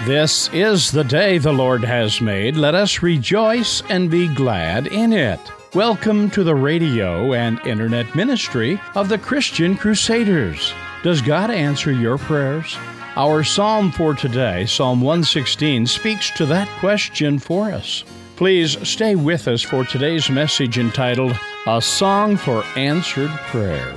This is the day the Lord has made. Let us rejoice and be glad in it. Welcome to the radio and internet ministry of the Christian Crusaders. Does God answer your prayers? Our psalm for today, Psalm 116, speaks to that question for us. Please stay with us for today's message entitled, A Song for Answered Prayer.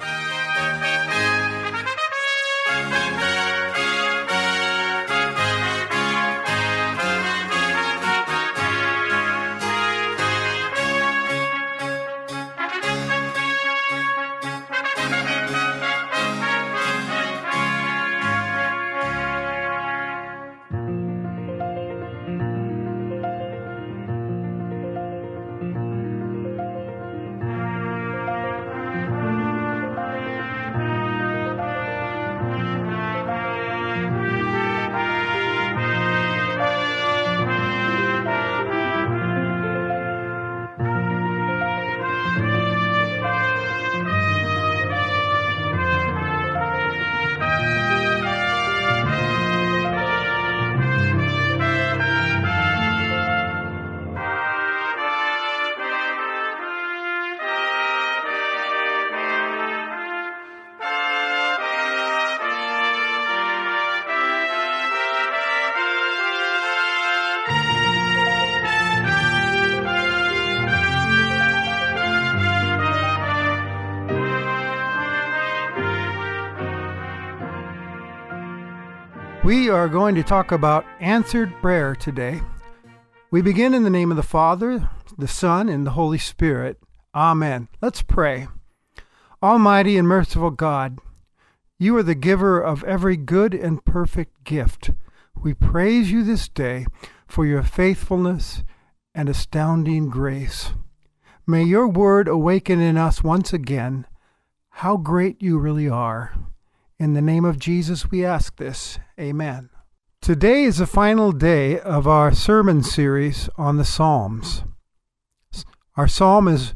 We are going to talk about answered prayer today. We begin in the name of the Father, the Son, and the Holy Spirit. Amen. Let's pray. Almighty and merciful God, you are the giver of every good and perfect gift. We praise you this day for your faithfulness and astounding grace. May your word awaken in us once again how great you really are. In the name of Jesus we ask this. Amen. Today is the final day of our sermon series on the Psalms. Our psalm is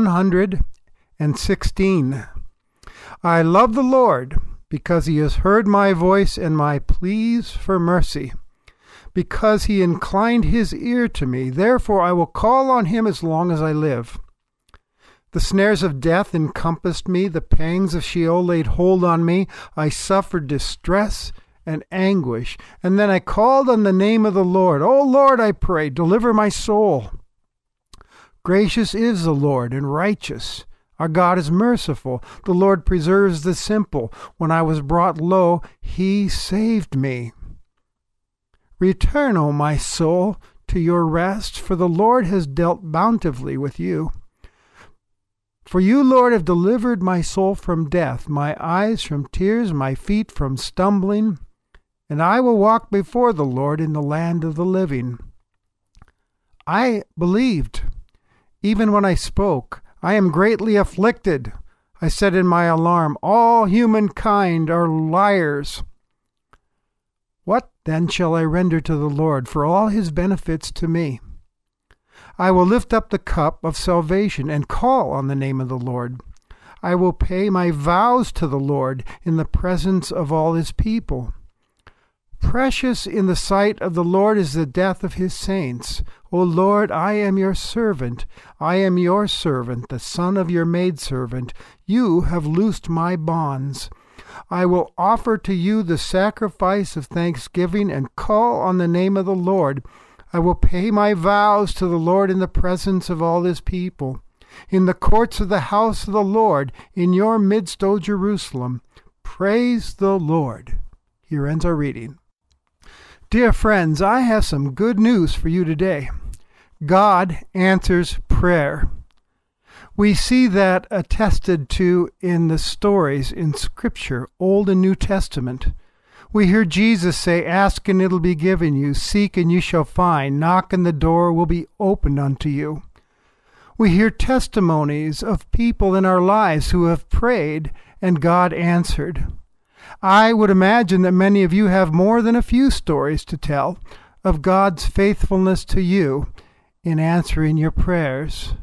116. I love the Lord because he has heard my voice and my pleas for mercy. Because he inclined his ear to me, therefore I will call on him as long as I live. The snares of death encompassed me, the pangs of Sheol laid hold on me. I suffered distress and anguish, and then I called on the name of the Lord. O Lord, I pray, deliver my soul. Gracious is the Lord and righteous. Our God is merciful. The Lord preserves the simple. When I was brought low, he saved me. Return, O my soul, to your rest, for the Lord has dealt bountifully with you. For you, Lord, have delivered my soul from death, my eyes from tears, my feet from stumbling, and I will walk before the Lord in the land of the living. I believed, even when I spoke. I am greatly afflicted. I said in my alarm, all humankind are liars. What then shall I render to the Lord for all his benefits to me? I will lift up the cup of salvation and call on the name of the Lord. I will pay my vows to the Lord in the presence of all his people. Precious in the sight of the Lord is the death of his saints. O Lord, I am your servant. I am your servant, the son of your maidservant. You have loosed my bonds. I will offer to you the sacrifice of thanksgiving and call on the name of the Lord. I will pay my vows to the Lord in the presence of all his people. In the courts of the house of the Lord, in your midst, O Jerusalem. Praise the Lord. Here ends our reading. Dear friends, I have some good news for you today. God answers prayer. We see that attested to in the stories in Scripture, Old and New Testament. We hear Jesus say, ask and it'll be given you, seek and you shall find, knock and the door will be opened unto you. We hear testimonies of people in our lives who have prayed and God answered. I would imagine that many of you have more than a few stories to tell of God's faithfulness to you in answering your prayers.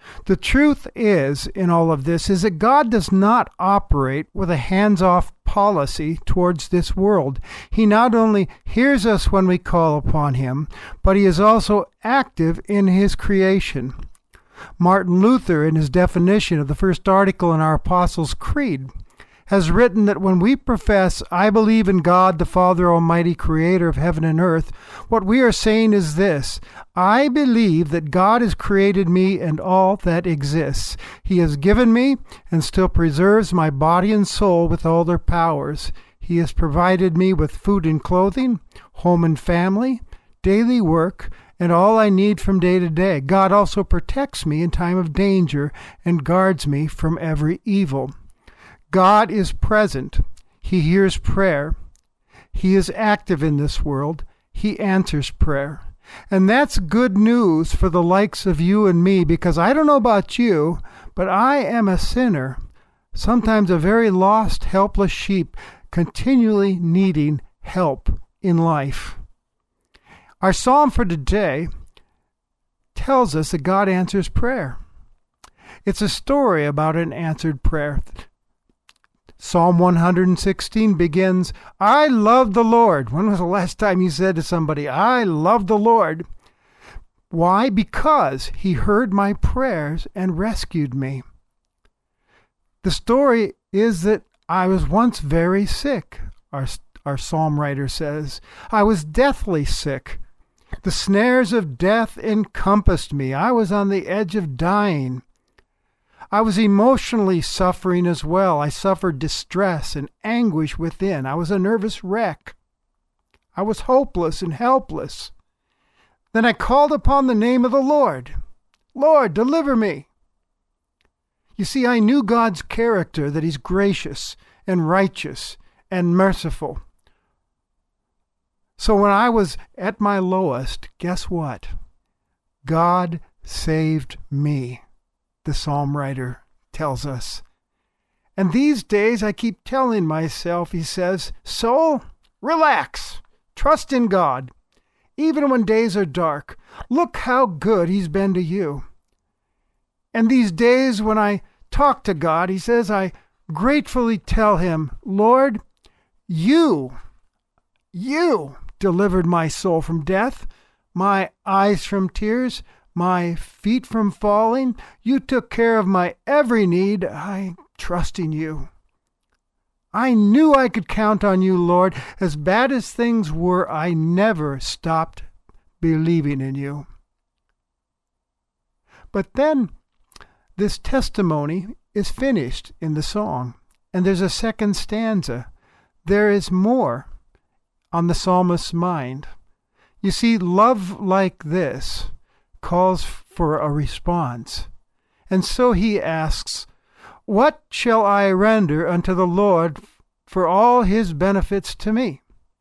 The truth is, in all of this, is that God does not operate with a hands-off policy towards this world. He not only hears us when we call upon him, but he is also active in his creation. Martin Luther, in his definition of the first article in our Apostles' Creed, has written that when we profess, "I believe in God, the Father Almighty, creator of heaven and earth," what we are saying is this: I believe that God has created me and all that exists. He has given me and still preserves my body and soul with all their powers. He has provided me with food and clothing, home and family, daily work, and all I need from day to day. God also protects me in time of danger and guards me from every evil. God is present. He hears prayer. He is active in this world. He answers prayer. And that's good news for the likes of you and me, because I don't know about you, but I am a sinner, sometimes a very lost, helpless sheep, continually needing help in life. Our psalm for today tells us that God answers prayer. It's a story about an answered prayer. Psalm 116 begins, "I love the Lord." When was the last time you said to somebody, "I love the Lord"? Why? Because he heard my prayers and rescued me. The story is that I was once very sick, our psalm writer says. I was deathly sick. The snares of death encompassed me. I was on the edge of dying. I was emotionally suffering as well. I suffered distress and anguish within. I was a nervous wreck. I was hopeless and helpless. Then I called upon the name of the Lord. "Lord, deliver me." You see, I knew God's character, that he's gracious and righteous and merciful. So when I was at my lowest, guess what? God saved me, the psalm writer tells us. And these days I keep telling myself, he says, "Soul, relax. Trust in God. Even when days are dark, look how good he's been to you." And these days when I talk to God, he says, I gratefully tell him, "Lord, you delivered my soul from death, my eyes from tears, my feet from falling. You took care of my every need. I trust in you. I knew I could count on you, Lord. As bad as things were, I never stopped believing in you." But then this testimony is finished in the song, and there's a second stanza. There is more on the psalmist's mind. You see, love like this calls for a response. And so he asks, "What shall I render unto the Lord for all his benefits to me?"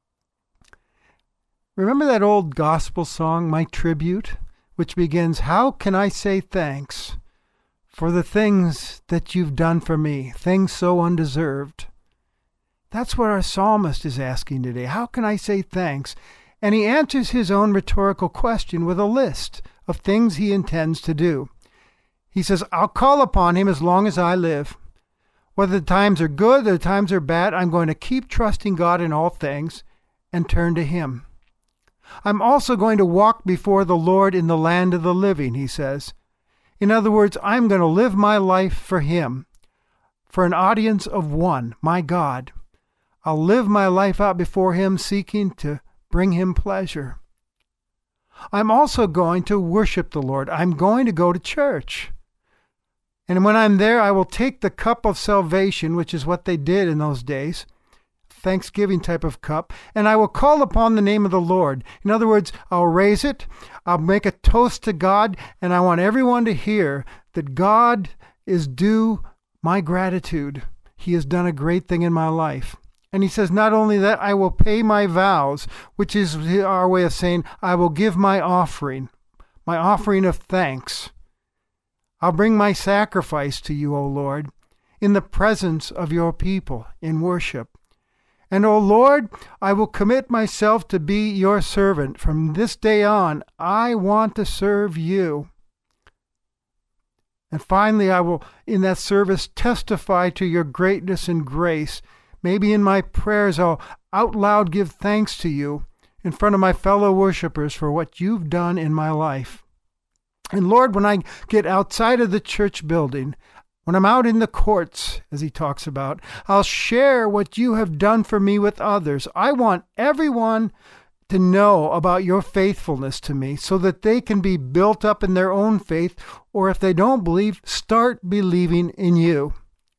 Remember that old gospel song, "My Tribute," which begins, "How can I say thanks for the things that you've done for me, things so undeserved?" That's what our psalmist is asking today. How can I say thanks? And he answers his own rhetorical question with a list of things he intends to do. He says, "I'll call upon him as long as I live. Whether the times are good or the times are bad, I'm going to keep trusting God in all things and turn to him. I'm also going to walk before the Lord in the land of the living," he says. In other words, I'm going to live my life for him, for an audience of one, my God. I'll live my life out before him, seeking to bring him pleasure. I'm also going to worship the Lord. I'm going to go to church. And when I'm there, I will take the cup of salvation, which is what they did in those days, Thanksgiving type of cup, and I will call upon the name of the Lord. In other words, I'll raise it, I'll make a toast to God, and I want everyone to hear that God is due my gratitude. He has done a great thing in my life. And he says, not only that, I will pay my vows, which is our way of saying, I will give my offering of thanks. I'll bring my sacrifice to you, O Lord, in the presence of your people in worship. And, O Lord, I will commit myself to be your servant. From this day on, I want to serve you. And finally, I will, in that service, testify to your greatness and grace. Maybe in my prayers, I'll out loud give thanks to you in front of my fellow worshipers for what you've done in my life. And Lord, when I get outside of the church building, when I'm out in the courts, as he talks about, I'll share what you have done for me with others. I want everyone to know about your faithfulness to me so that they can be built up in their own faith, or if they don't believe, start believing in you.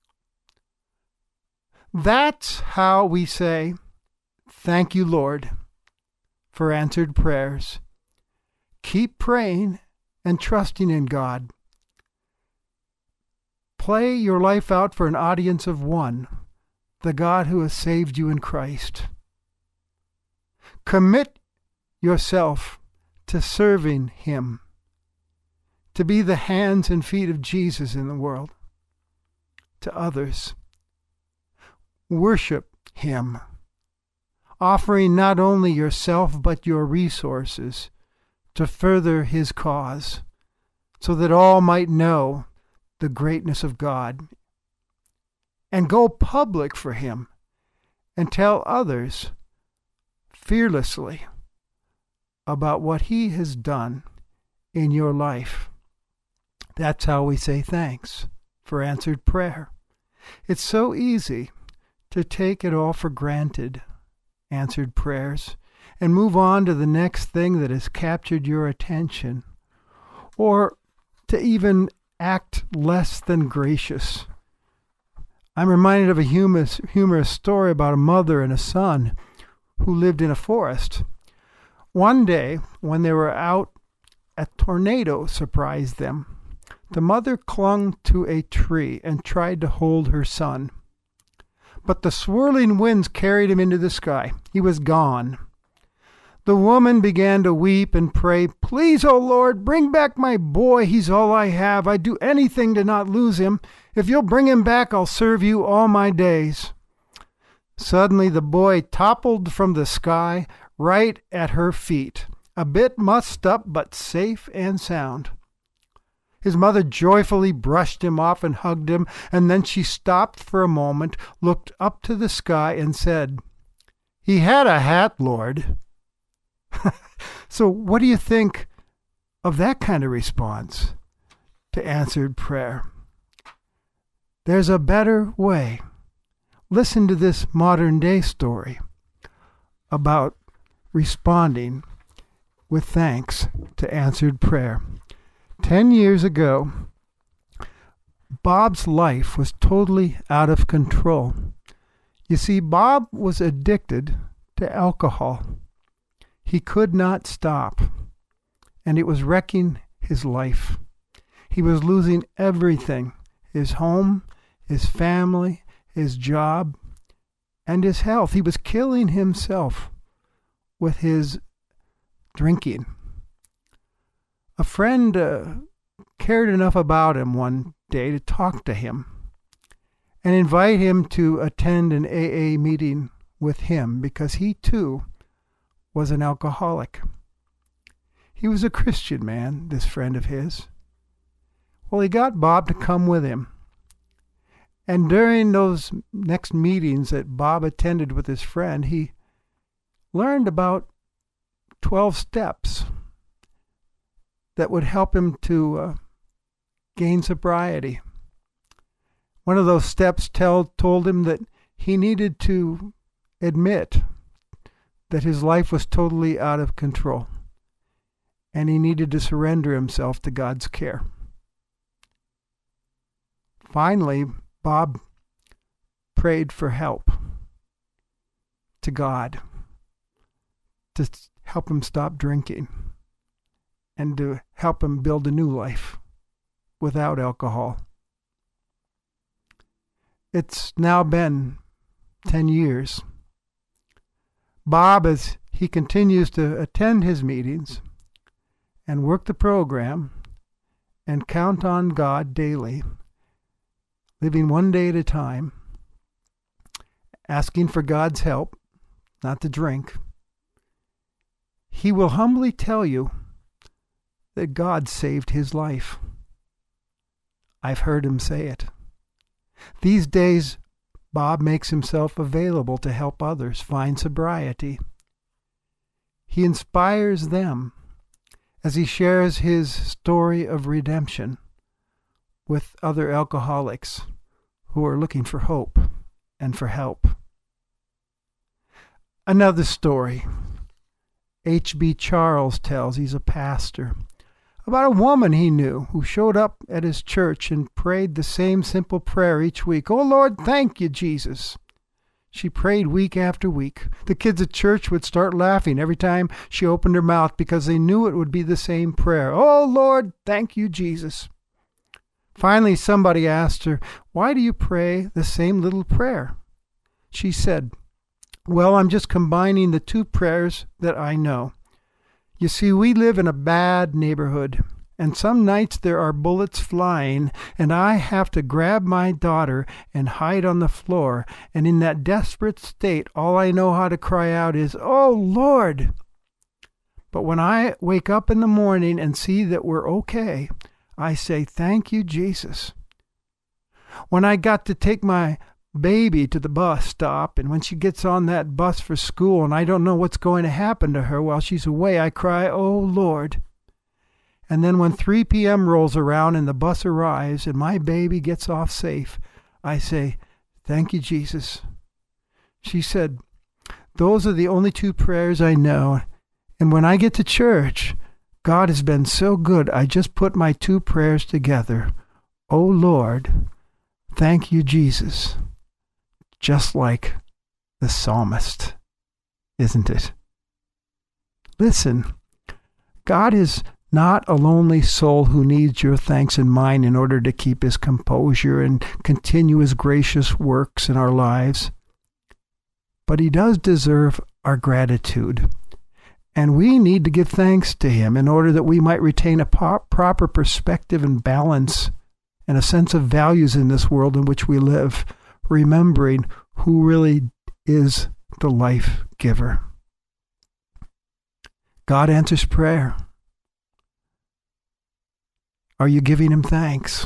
That's how we say, thank you, Lord, for answered prayers. Keep praying and trusting in God. Play your life out for an audience of one, the God who has saved you in Christ. Commit yourself to serving Him, to be the hands and feet of Jesus in the world, to others. Worship Him, offering not only yourself but your resources to further His cause, so that all might know the greatness of God. And go public for Him and tell others fearlessly about what He has done in your life. That's how we say thanks for answered prayer. It's so easy to take it all for granted, answered prayers, and move on to the next thing that has captured your attention, or to even act less than gracious. I'm reminded of a humorous story about a mother and a son who lived in a forest. One day, when they were out, a tornado surprised them. The mother clung to a tree and tried to hold her son. But the swirling winds carried him into the sky. He was gone. The woman began to weep and pray, "Please, O Lord, bring back my boy. He's all I have. I'd do anything to not lose him. If you'll bring him back, I'll serve you all my days." Suddenly the boy toppled from the sky right at her feet, a bit mussed up but safe and sound. His mother joyfully brushed him off and hugged him, and then she stopped for a moment, looked up to the sky, and said, "He had a hat, Lord." So what do you think of that kind of response to answered prayer? There's a better way. Listen to this modern day story about responding with thanks to answered prayer. 10 years ago, Bob's life was totally out of control. You see, Bob was addicted to alcohol. He could not stop, and it was wrecking his life. He was losing everything: his home, his family, his job, and his health. He was killing himself with his drinking. A friend cared enough about him one day to talk to him and invite him to attend an AA meeting with him because he too was an alcoholic. He was a Christian man, this friend of his. Well, he got Bob to come with him. And during those next meetings that Bob attended with his friend, he learned about 12 steps that would help him to gain sobriety. One of those steps told him that he needed to admit that his life was totally out of control, and he needed to surrender himself to God's care. Finally, Bob prayed for help to God to help him stop drinking and to help him build a new life without alcohol. It's now been 10 years. Bob, as he continues to attend his meetings and work the program and count on God daily, living one day at a time, asking for God's help, not to drink, he will humbly tell you that God saved his life. I've heard him say it. These days, Bob makes himself available to help others find sobriety. He inspires them as he shares his story of redemption with other alcoholics who are looking for hope and for help. Another story H.B. Charles tells, he's a pastor, about a woman he knew who showed up at his church and prayed the same simple prayer each week. "Oh Lord, thank you, Jesus." She prayed week after week. The kids at church would start laughing every time she opened her mouth because they knew it would be the same prayer. "Oh Lord, thank you, Jesus." Finally, somebody asked her, "Why do you pray the same little prayer?" She said, "Well, I'm just combining the two prayers that I know. You see, we live in a bad neighborhood, and some nights there are bullets flying, and I have to grab my daughter and hide on the floor, and in that desperate state, all I know how to cry out is, 'Oh, Lord!' But when I wake up in the morning and see that we're okay, I say, 'Thank you, Jesus.' When I got to take my baby to the bus stop, and when she gets on that bus for school and I don't know what's going to happen to her while she's away, I cry, 'Oh, Lord.' And then when 3 p.m. rolls around and the bus arrives and my baby gets off safe, I say, 'Thank you, Jesus.'" She said, "Those are the only two prayers I know, and when I get to church, God has been so good, I just put my two prayers together. 'Oh, Lord, thank you, Jesus.' Just like the psalmist, isn't it?" Listen, God is not a lonely soul who needs your thanks and mine in order to keep his composure and continue his gracious works in our lives. But he does deserve our gratitude, and we need to give thanks to him in order that we might retain a proper perspective and balance and a sense of values in this world in which we live, remembering who really is the life giver. God answers prayer. Are you giving him thanks?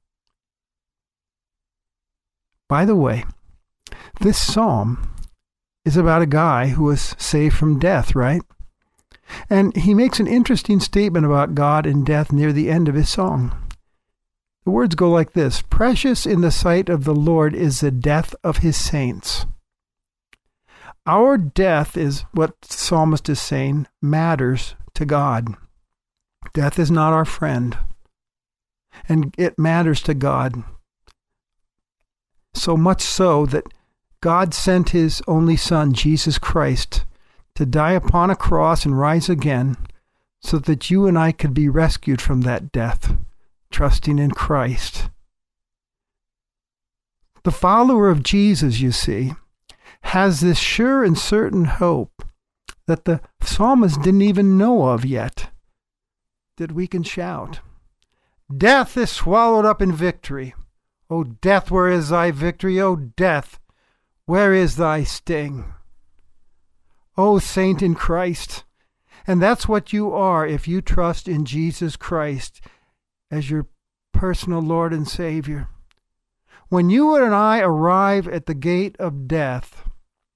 By the way, this psalm is about a guy who was saved from death, right? And he makes an interesting statement about God and death near the end of his song. The words go like this: "Precious in the sight of the Lord is the death of his saints." Our death is what the psalmist is saying matters to God. Death is not our friend, and it matters to God. So much so that God sent his only Son, Jesus Christ, to die upon a cross and rise again so that you and I could be rescued from that death, trusting in Christ. The follower of Jesus, you see, has this sure and certain hope that the psalmist didn't even know of yet, that we can shout, "Death is swallowed up in victory. O death, where is thy victory? O death, where is thy sting?" O saint in Christ, and that's what you are if you trust in Jesus Christ as your personal Lord and Savior. When you and I arrive at the gate of death,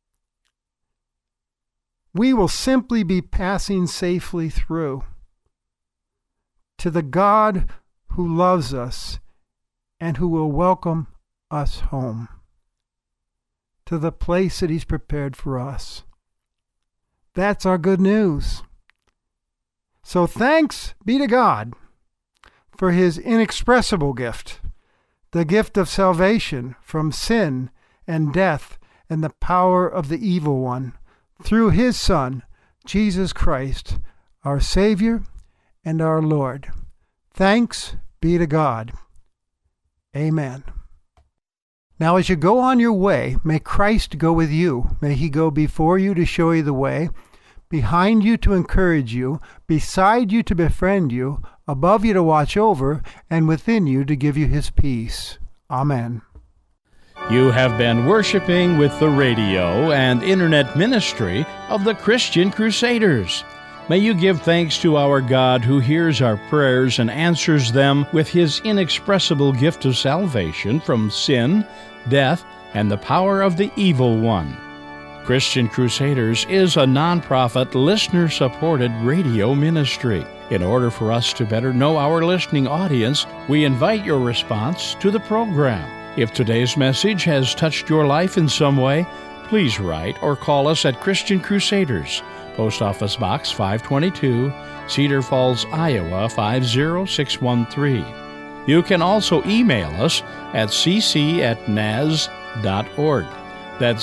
we will simply be passing safely through to the God who loves us and who will welcome us home, to the place that he's prepared for us. That's our good news. So thanks be to God for his inexpressible gift, the gift of salvation from sin and death and the power of the evil one, through his Son, Jesus Christ, our Savior and our Lord. Thanks be to God. Amen. Now, as you go on your way, may Christ go with you. May he go before you to show you the way, behind you to encourage you, beside you to befriend you, above you to watch over, and within you to give you his peace. Amen. You have been worshiping with the radio and internet ministry of the Christian Crusaders. May you give thanks to our God who hears our prayers and answers them with His inexpressible gift of salvation from sin, death, and the power of the evil one. Christian Crusaders is a nonprofit, listener-supported radio ministry. In order for us to better know our listening audience, we invite your response to the program. If today's message has touched your life in some way, please write or call us at Christian Crusaders, Post Office Box 522, Cedar Falls, Iowa 50613. You can also email us at cc@naz.org. That's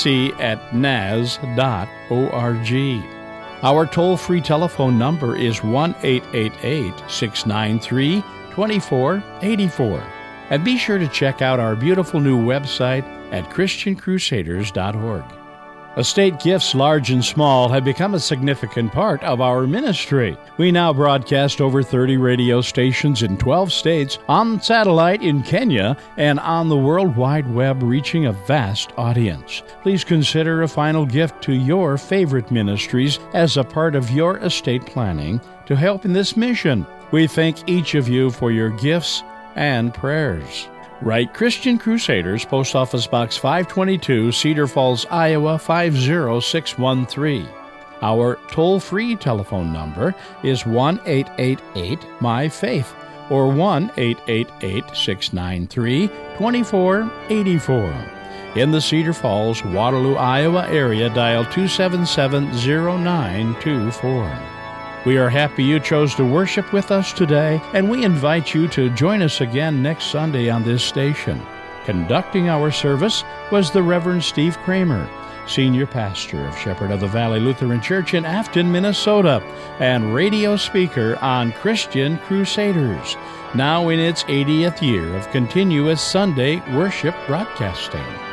cc@naz.org. Our toll-free telephone number is 1-888-693-2484. And be sure to check out our beautiful new website at christiancrusaders.org. Estate gifts, large and small, have become a significant part of our ministry. We now broadcast over 30 radio stations in 12 states, on satellite in Kenya, and on the World Wide Web, reaching a vast audience. Please consider a final gift to your favorite ministries as a part of your estate planning to help in this mission. We thank each of you for your gifts and prayers. Write Christian Crusaders, Post Office Box 522, Cedar Falls, Iowa 50613. Our toll-free telephone number is 1-888-MY-FAITH or 1-888-693-2484. In the Cedar Falls, Waterloo, Iowa area, dial 277-0924. We are happy you chose to worship with us today, and we invite you to join us again next Sunday on this station. Conducting our service was the Reverend Steve Kramer, Senior Pastor of Shepherd of the Valley Lutheran Church in Afton, Minnesota, and radio speaker on Christian Crusaders, now in its 80th year of continuous Sunday worship broadcasting.